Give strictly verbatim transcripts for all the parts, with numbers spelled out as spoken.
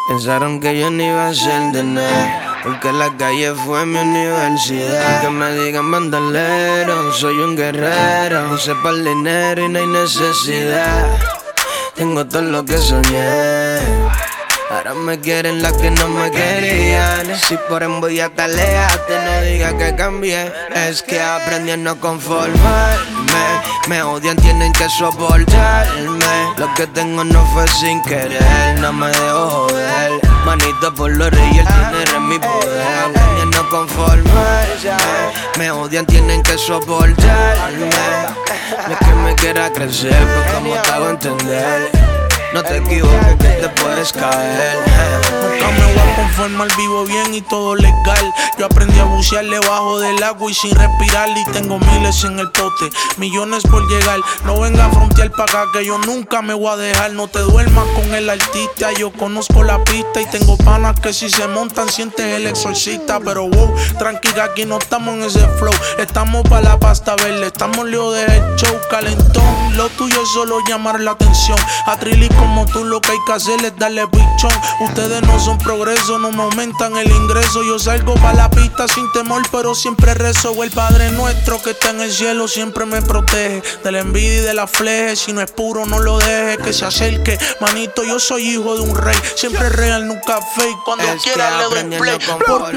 Pensaron que yo no iba a ser de nada, porque la calle fue mi universidad. Que me digan bandolero, soy un guerrero. Puse pa'l dinero y no hay necesidad. Tengo todo lo que soñé. Ahora me quieren las que no me querían. Si por envidia te alejaste, no digas que cambié. Es que aprendí a no conformarme. Me odian, tienen que soportarme. Lo que tengo no fue sin querer, no me dejo joder. Manito por los reyes, el dinero es mi poder. Aprendí a no conformarme. Me odian, tienen que soportarme. No es que me quiera crecer, pues como te hago entender. No te equivoques que te puedes caer. Nunca me voy a conformar, vivo bien y todo legal. Yo aprendí a bucear debajo del agua y sin respirar. Y tengo miles en el pote, millones por llegar. No venga a frontear pa' acá que yo nunca me voy a dejar. No te duermas con el artista, yo conozco la pista. Y tengo panas que si se montan sienten el exorcista. Pero wow, tranquila, aquí no estamos en ese flow. Estamos pa' la pasta verde, estamos lejos de el show calentón. Lo tuyo es solo llamar la atención. A Trilly como tú lo que hay que hacer es darle pichón. Ustedes no son progreso, no me aumentan el ingreso. Yo salgo pa' la pista sin temor, pero siempre rezo. El Padre nuestro que está en el cielo siempre me protege de la envidia y de la fleje. Si no es puro no lo deje que se acerque. Manito, yo soy hijo de un rey, siempre real, nunca fake. Cuando es quiera le doy play. Porque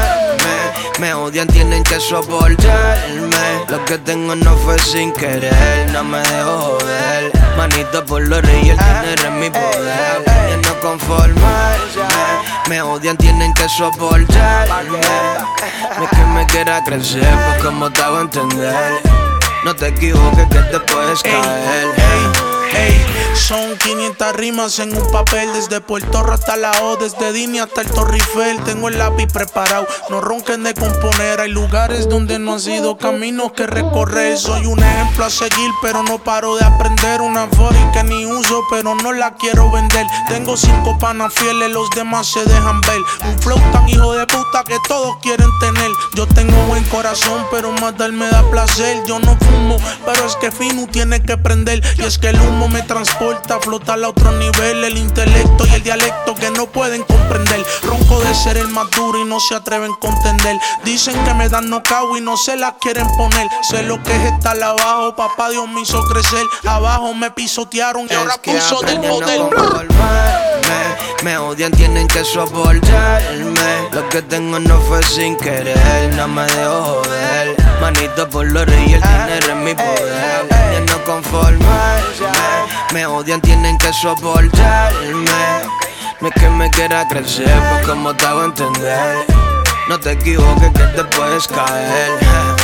me odian, tienen que soportarme. Lo que tengo no fue sin querer, no me dejo joder. Manito por los reyes, el dinero es mi poder. Aprendí a no conformarme. Me odian, tienen que soportarme. No es que me quiera crecer, pues como te hago entender. No te equivoques que te puedes caer. Ey, ey, son quinientas rimas en un papel. Desde Puerto Rico hasta la O, desde Dini hasta el Torrifel. Tengo el lápiz preparado, no ronquen de componer. Hay lugares donde no han sido caminos que recorrer. Soy un ejemplo a seguir, pero no paro de aprender. Una body que ni uso, pero no la quiero vender. Tengo cinco panas fieles, los demás se dejan ver. Un flow tan hijo de puta que todos quieren tener. Yo tengo buen corazón, pero matar me da placer. Yo no fumo, pero es que fino tiene que prender. Y es que el humo me transporta a flotar a otro nivel. El intelecto y el dialecto que no pueden comprender. Ronco de ser el más duro y no se atreven a contender. Dicen que me dan knockout y no se la quieren poner. Sé lo que es estar abajo, papá Dios me hizo crecer. Abajo me pisotearon y es ahora puso del poder. No me odian, tienen que soportarme. Lo que tengo no fue sin querer, no me dejo joder. Manito por los reyes, el dinero es mi poder. Aprendí a no conformarme. Me odian, tienen que soportarme. No es que me quiera crecer, pues como te hago entender. No te equivoques que te puedes caer.